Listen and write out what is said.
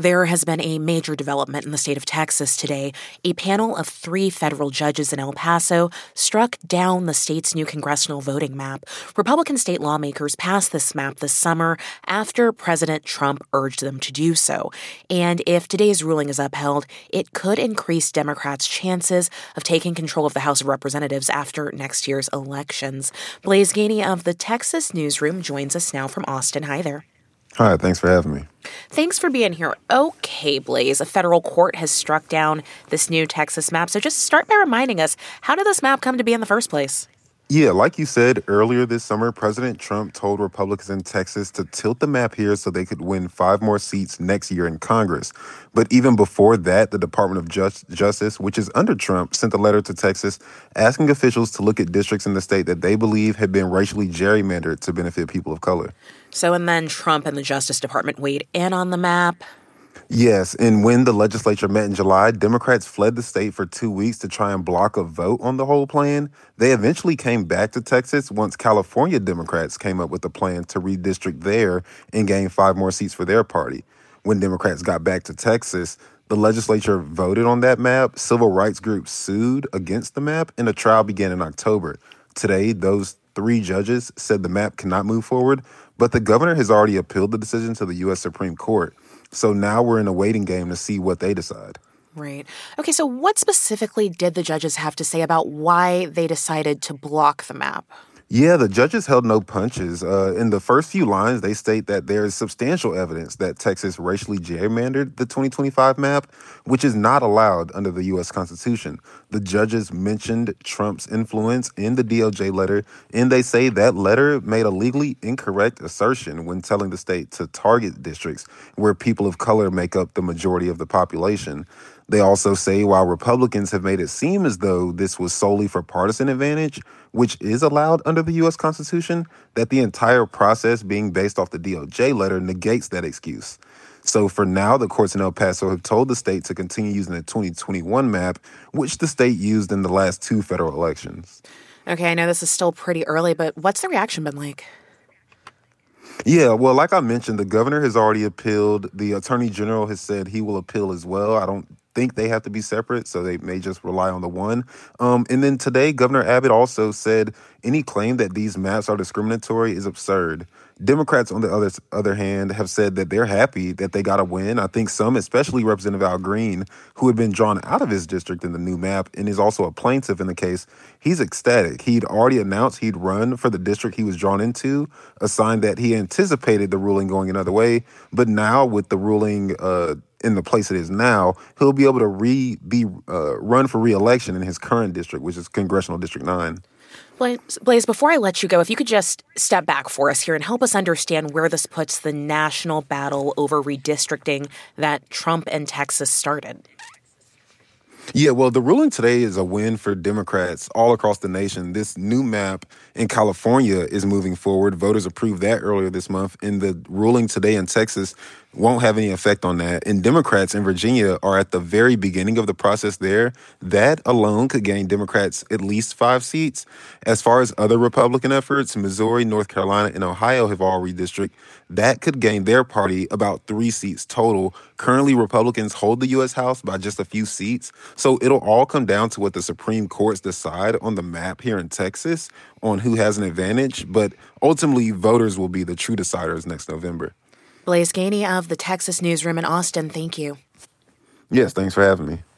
There has been a major development in the state of Texas today. A panel of 3 federal judges in El Paso struck down the state's new congressional voting map. Republican state lawmakers passed this map this summer after President Trump urged them to do so. And if today's ruling is upheld, it could increase Democrats' chances of taking control of the House of Representatives after next year's elections. Blaise Gainey of the Texas Newsroom joins us now from Austin. Hi there. Hi, thanks for having me. Thanks for being here. Okay, Blaise, a federal court has struck down this new Texas map. So just start by reminding us, how did this map come to be in the first place? Yeah, like you said, earlier this summer, President Trump told Republicans in Texas to tilt the map here so they could win 5 more seats next year in Congress. But even before that, the Department of Justice, which is under Trump, sent a letter to Texas asking officials to look at districts in the state that they believe had been racially gerrymandered to benefit people of color. So, and then Trump and the Justice Department weighed in on the map. Yes, and when the legislature met in July, Democrats fled the state for 2 weeks to try and block a vote on the whole plan. They eventually came back to Texas once California Democrats came up with a plan to redistrict there and gain 5 more seats for their party. When Democrats got back to Texas, the legislature voted on that map, civil rights groups sued against the map, and a trial began in October. Today, those 3 judges said the map cannot move forward, but the governor has already appealed the decision to the U.S. Supreme Court. So now we're in a waiting game to see what they decide. Right. Okay, so what specifically did the judges have to say about why they decided to block the map? Yeah, the judges held no punches. In the first few lines, they state that there is substantial evidence that Texas racially gerrymandered the 2025 map, which is not allowed under the U.S. Constitution. The judges mentioned Trump's influence in the DOJ letter, and they say that letter made a legally incorrect assertion when telling the state to target districts where people of color make up the majority of the population. They also say while Republicans have made it seem as though this was solely for partisan advantage, which is allowed under the U.S. Constitution, that the entire process being based off the DOJ letter negates that excuse. So for now, the courts in El Paso have told the state to continue using the 2021 map, which the state used in the last 2 federal elections. Okay, I know this is still pretty early, but what's the reaction been like? Yeah, well, like I mentioned, the governor has already appealed. The attorney general has said he will appeal as well. I don't think they have to be separate, so they may just rely on the one. And then today, Governor Abbott also said any claim that these maps are discriminatory is absurd. Democrats, on the other hand, have said that they're happy that they got a win. I think some, especially Representative Al Green, who had been drawn out of his district in the new map and is also a plaintiff in the case, he's ecstatic. He'd already announced he'd run for the district he was drawn into, a sign that he anticipated the ruling going another way. But now with the ruling in the place it is now, he'll be able to run for re-election in his current district, which is Congressional District 9. Blaise, before I let you go, if you could just step back for us here and help us understand where this puts the national battle over redistricting that Trump and Texas started. Yeah, well, the ruling today is a win for Democrats all across the nation. This new map in California is moving forward. Voters approved that earlier this month, and the ruling today in Texas won't have any effect on that. And Democrats in Virginia are at the very beginning of the process there. That alone could gain Democrats at least 5 seats. As far as other Republican efforts, Missouri, North Carolina, and Ohio have all redistricted. That could gain their party about 3 seats total. Currently, Republicans hold the U.S. House by just a few seats. So it'll all come down to what the Supreme Courts decide on the map here in Texas on who has an advantage. But ultimately, voters will be the true deciders next November. Blaise Gainey of the Texas Newsroom in Austin, thank you. Yes, thanks for having me.